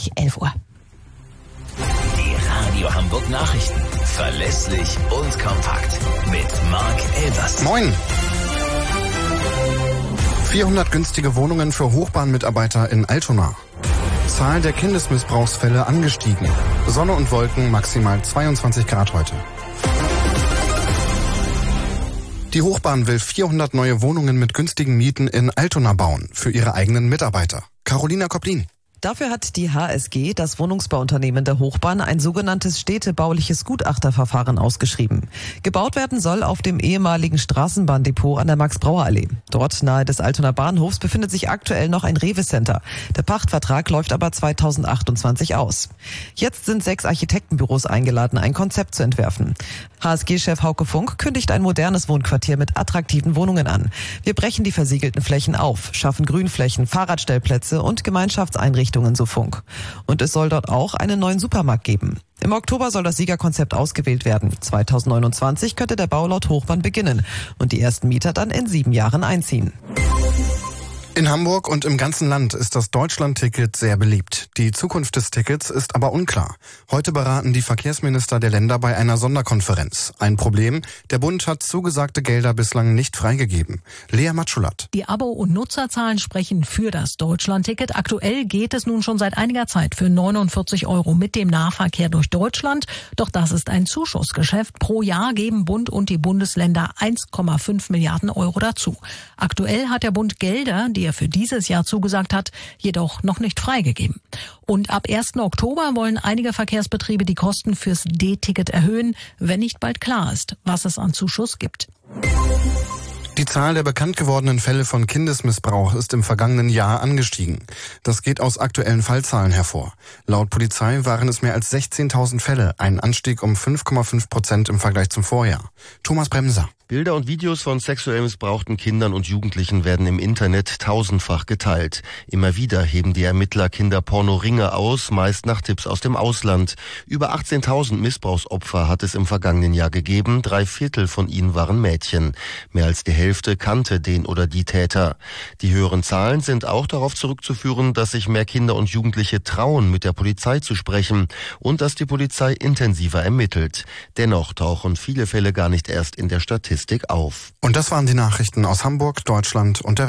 gleich 11 Uhr. Die Radio Hamburg Nachrichten. Verlässlich und kompakt. Mit Marc Elvers. Moin! 400 günstige Wohnungen für Hochbahnmitarbeiter in Altona. Zahl der Kindesmissbrauchsfälle angestiegen. Sonne und Wolken, maximal 22 Grad heute. Die Hochbahn will 400 neue Wohnungen mit günstigen Mieten in Altona bauen, für ihre eigenen Mitarbeiter. Carolina Koplin. Dafür hat die HSG, das Wohnungsbauunternehmen der Hochbahn, ein sogenanntes städtebauliches Gutachterverfahren ausgeschrieben. Gebaut werden soll auf dem ehemaligen Straßenbahndepot an der Max-Brauer-Allee. Dort nahe des Altoner Bahnhofs befindet sich aktuell noch ein Rewe-Center. Der Pachtvertrag läuft aber 2028 aus. Jetzt sind 6 Architektenbüros eingeladen, ein Konzept zu entwerfen. HSG-Chef Hauke Funk kündigt ein modernes Wohnquartier mit attraktiven Wohnungen an. Wir brechen die versiegelten Flächen auf, schaffen Grünflächen, Fahrradstellplätze und Gemeinschaftseinrichtungen, so Funk. Und es soll dort auch einen neuen Supermarkt geben. Im Oktober soll das Siegerkonzept ausgewählt werden. 2029 könnte der Bau laut Hochbahn beginnen und die ersten Mieter dann in 7 Jahren einziehen. In Hamburg und im ganzen Land ist das Deutschland-Ticket sehr beliebt. Die Zukunft des Tickets ist aber unklar. Heute beraten die Verkehrsminister der Länder bei einer Sonderkonferenz. Ein Problem: Der Bund hat zugesagte Gelder bislang nicht freigegeben. Lea Matschulat. Die Abo- und Nutzerzahlen sprechen für das Deutschland-Ticket. Aktuell geht es nun schon seit einiger Zeit für 49 € mit dem Nahverkehr durch Deutschland. Doch das ist ein Zuschussgeschäft. Pro Jahr geben Bund und die Bundesländer 1,5 Milliarden € dazu. Aktuell hat der Bund Gelder, die er für dieses Jahr zugesagt hat, jedoch noch nicht freigegeben. Und ab 1. Oktober wollen einige Verkehrsbetriebe die Kosten fürs D-Ticket erhöhen, wenn nicht bald klar ist, was es an Zuschuss gibt. Die Zahl der bekannt gewordenen Fälle von Kindesmissbrauch ist im vergangenen Jahr angestiegen. Das geht aus aktuellen Fallzahlen hervor. Laut Polizei waren es mehr als 16.000 Fälle, ein Anstieg um 5,5% im Vergleich zum Vorjahr. Thomas Bremser. Bilder und Videos von sexuell missbrauchten Kindern und Jugendlichen werden im Internet tausendfach geteilt. Immer wieder heben die Ermittler Kinderpornoringe aus, meist nach Tipps aus dem Ausland. Über 18.000 Missbrauchsopfer hat es im vergangenen Jahr gegeben. 3/4 von ihnen waren Mädchen. Mehr als die Hälfte kannte den oder die Täter. Die höheren Zahlen sind auch darauf zurückzuführen, dass sich mehr Kinder und Jugendliche trauen, mit der Polizei zu sprechen und dass die Polizei intensiver ermittelt. Dennoch tauchen viele Fälle gar nicht erst in der Statistik auf. Und das waren die Nachrichten aus Hamburg, Deutschland und der Welt.